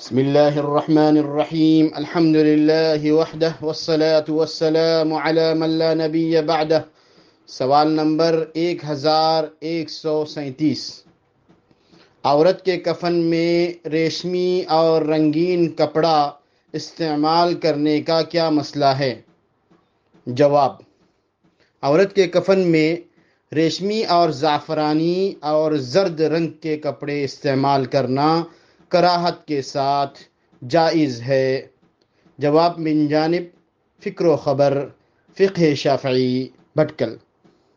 बिस्मिल्लाहिर्रहमानिर्रहीम अल्हम्दुलिल्लाहि वहदह वस्सलातु वस्सलामु अला मन ला नबिय्य बअदह। सवाल नंबर 1137। औरत के कफन में रेशमी और रंगीन कपड़ा इस्तेमाल करने का क्या मसला है? जवाब: औरत के कफन में रेशमी और ज़ाफ़रानी और ज़र्द रंग के कपड़े इस्तेमाल करना कराहत के साथ जायज़ है। जवाब मिन जानिब फ़िक्र व ख़बर फ़िक़्ह शाफ़िई भटकल।